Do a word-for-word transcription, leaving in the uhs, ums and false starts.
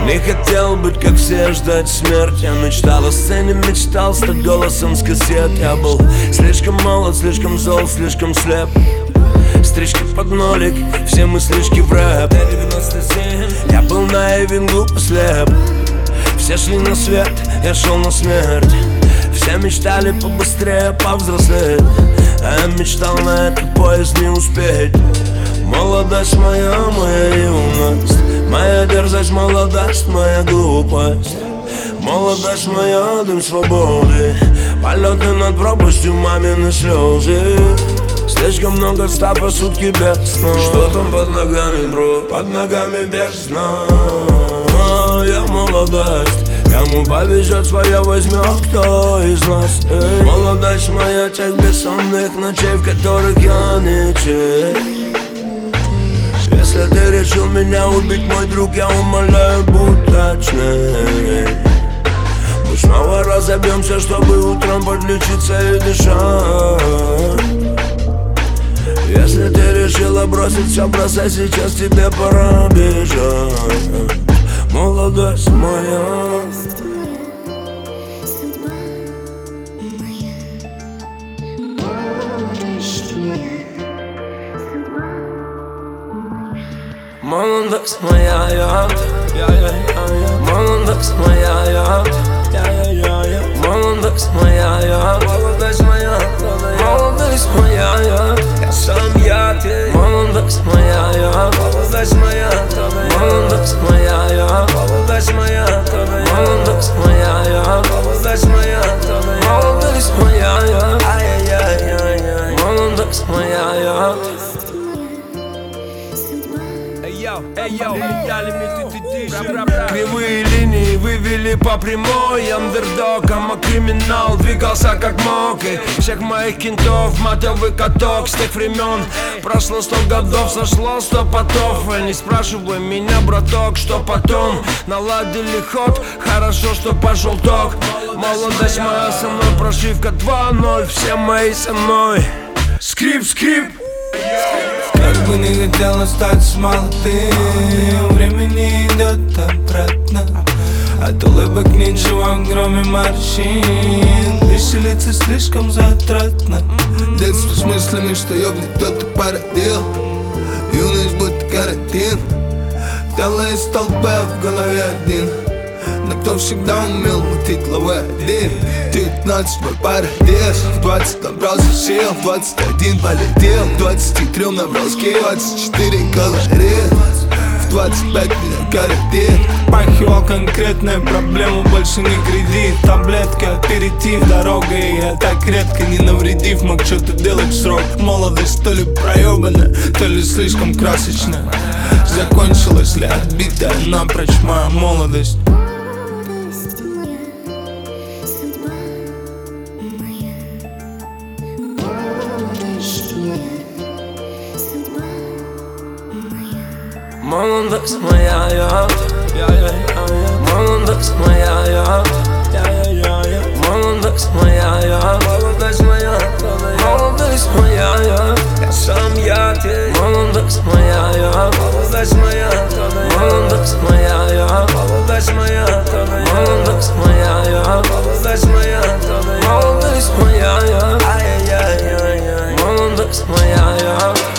Не хотел быть как все, ждать смерть. Я мечтал о сцене, мечтал стать голосом с кассет. Я был слишком молод, слишком зол, слишком слеп. Стрижки под нолик, все мыслишки в рэп. Я был наивен, глупо слеп. Все шли на свет, я шел на смерть. Все мечтали побыстрее повзрослеть, а я мечтал на этот поезд не успеть. Молодость моя, моя юность, моя дерзость, молодость, моя глупость. Молодость моя, дым свободы, полеты над пропастью, мамины слезы. Слишком много ста по сутки без сна. Что там под ногами, бро? Под ногами бездна. Я молодость, кому повезет, свое возьмет кто из нас. Эй. Молодость моя, тех бессонных ночей, в которых я не чей. Если ты решил меня убить, мой друг, я умоляю, будь точней. Мы снова разобьемся, чтобы утром подлечиться и дышать. Если ты решила бросить все, бросай, сейчас тебе пора бежать. Молодость моя. Молодость моя, я, я, я, я, молодость моя, я, я, я, я, молодость моя, я, молодость моя, молодость моя, я, я сам я, ты, молодость моя, я, молодость моя, молодость моя, я, молодость моя, молодость моя, я, молодость моя, молодость моя, я, ай-яй-яй-яй, молодость моя, я. Кривые линии вывели по прямой. Андердог, а криминал двигался как мог. И всех моих кентов матовый каток. С тех времен прошло сто годов, сошло сто потов. Не спрашивай меня, браток, что потом. Наладили ход, хорошо, что пошел ток. Молодость моя со мной, прошивка два ноль. Все мои со мной. Скрип, скрип. Как бы не хотелось стать молодым, времени идет обратно. От улыбок ничего, кроме морщин. Веселиться слишком затратно. Детство с мыслями, что ёбнет кто-то породил. Юность будто карантин. Тело из толпы, в голове один. Но кто всегда умел мутить главой один. девятнадцать мой парадес, в двадцать набрался сил, в двадцать один полетел, в двадцати трёх набрал скилл, двадцать четыре калорий, в двадцать пять меня карантин. Пахивал конкретная проблема, больше не кредит. Таблетка, аперитив, дорогой. Я так редко, не навредив, мог что-то делать в срок. Молодость то ли проебанная, то ли слишком красочная. Закончилась ли отбитая напрочь моя молодость. Молодость моя, я, я, я, я, молодость моя, я, я, я, я, молодость моя, я, молодость моя, молодость моя, я, я сам я, ты, молодость моя, я, молодость моя, молодость моя, я, молодость моя, молодость моя, я, молодость моя, молодость моя, я, ай-яй-яй-яй, молодость моя, я.